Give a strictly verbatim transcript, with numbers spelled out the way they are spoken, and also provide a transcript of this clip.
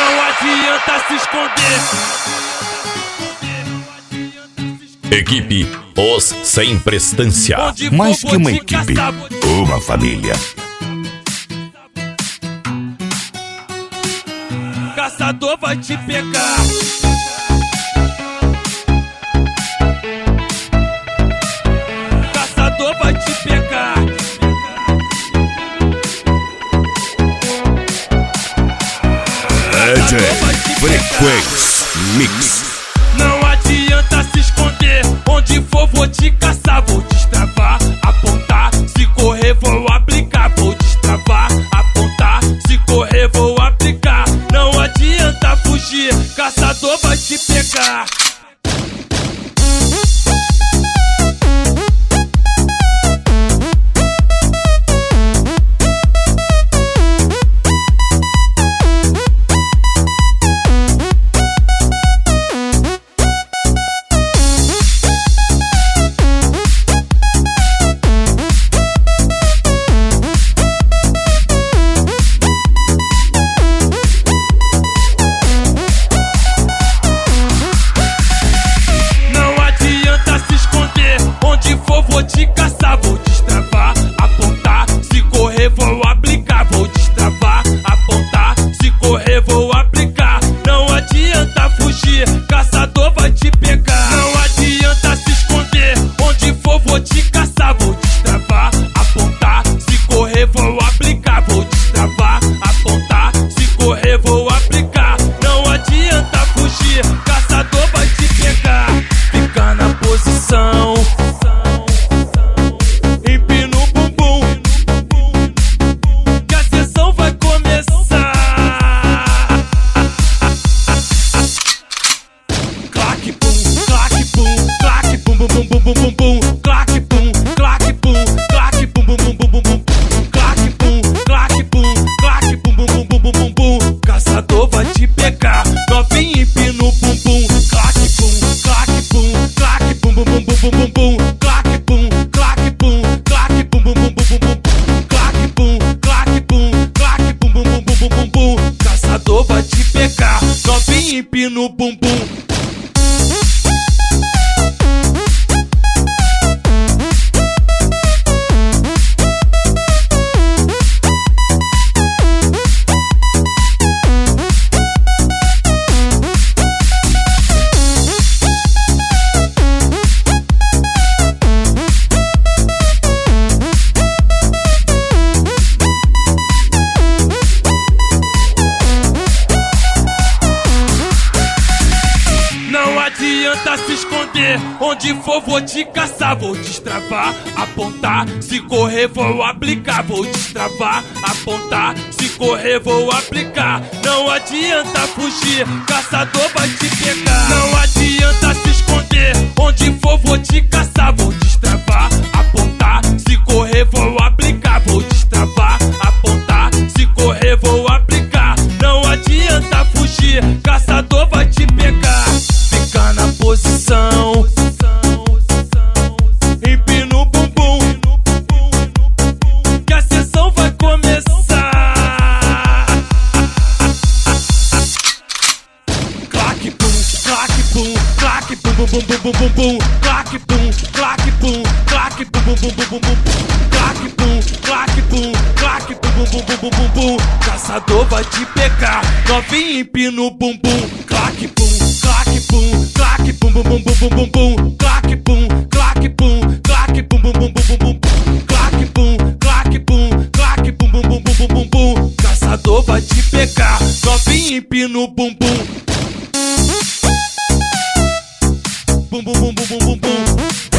Não adianta se esconder. Equipe Os Sem Prestância. Mais que uma equipe, uma família. Caçador vai te pegar. Caçador vai te pegar. D J Frequência Mix. Não adianta se esconder. Onde for vou te caçar. Vou destravar, apontar. Se correr vou aplicar. Vou destravar, apontar. Se correr vou aplicar. Não adianta fugir. Caçador vai te pegar. Vou te caçar, vou destravar, apontar. Se correr vou aplicar. Vou destravar, apontar. Se correr vou aplicar. Não adianta fugir, caçador vai te pegar. Não adianta se esconder. Onde for vou te caçar. Vou destravar, apontar. Se correr vou aplicar. Vou destravar, apontar. Se correr vou aplicar. Não adianta fugir, caçador vai te pegar. Fica na posição. Bum bum bum bum bum, clac bum, clac bum, clac bum bum bum bum bum bum, clac bum, clac bum, clac bum bum bum bum bum bum bum. Caçador vai te pegar, novinho empina o bumbum. Clac bum, clac bum, clac bum bum bum bum bum bum bum, clac bum, clac bum, clac bum bum bum bum bum bum, clac bum, clac bum, clac bum bum bum bum bum bum bum. Caçador vai te pegar, novinho empina o bumbum. Adianta se esconder. Onde for vou te caçar. Vou destravar, apontar. Se correr vou aplicar. Vou destravar, apontar. Se correr vou aplicar. Não adianta fugir, caçador vai te pegar. Não adianta se esconder. Onde for vou te caçar. Vou destravar, apontar. Se correr vou aplicar. Vou destravar, apontar. Se correr vou aplicar. Não adianta fugir, caçador vai te pegar. Fica na posição, empina o bumbum, que a sessão vai começar. Clac bum, clac bum, clac bum bum bum bum bum bum, clac bum, clac bum, clac bum bum bum bum bum, clac bum, clac bum, clac bum bum bum bum bum bum. Caçador vai te pegar, novinho empina o bumbum. Clac bum, clac bum, clac bum bum bum bum bum bum bum, clac bum, clac bum, clac bum bum bum bum bum bum, clac bum, clac bum, clac bum bum bum bum bum bum bum. Caçador vai te pegar, novinho empina o bumbum. Bum bum bum bum bum bum bum.